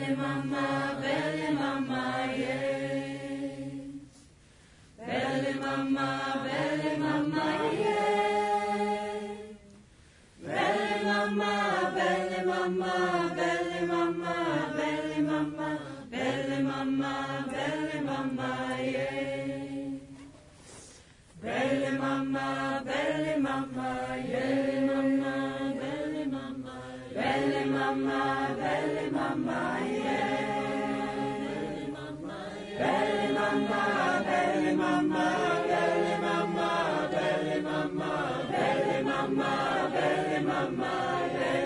belle mama, yeah. Belle mama, yeah. Belle mama, belle mama, belle mama, belle mama, belle mama, belle mama, yeah. Belle mama, belle mama, yeah. Belle mama, belle mama, belle mama, yeah. Belle mama, belle mama, belle mama, belle mama, belle mama, belle mama,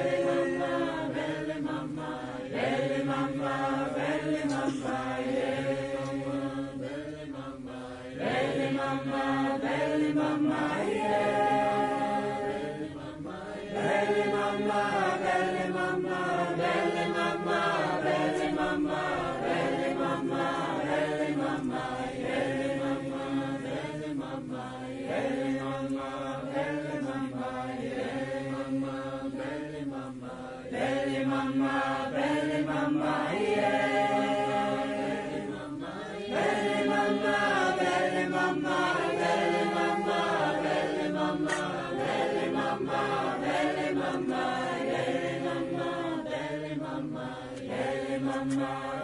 belle mama, belle mama, belle mama, yeah. Belle mama, belle mama, yeah. Belle mama, belle mama, belle mama, belle mama, belle mama, belle mama, belle mama, belle mama, belle mama, belle mama, yeah. Belle mama, belle mama, belle mama, yeah. Belle mama, belle mama, belle mama, belle mama, belle mama, belle mama, belle mama, belle mama, belle mama.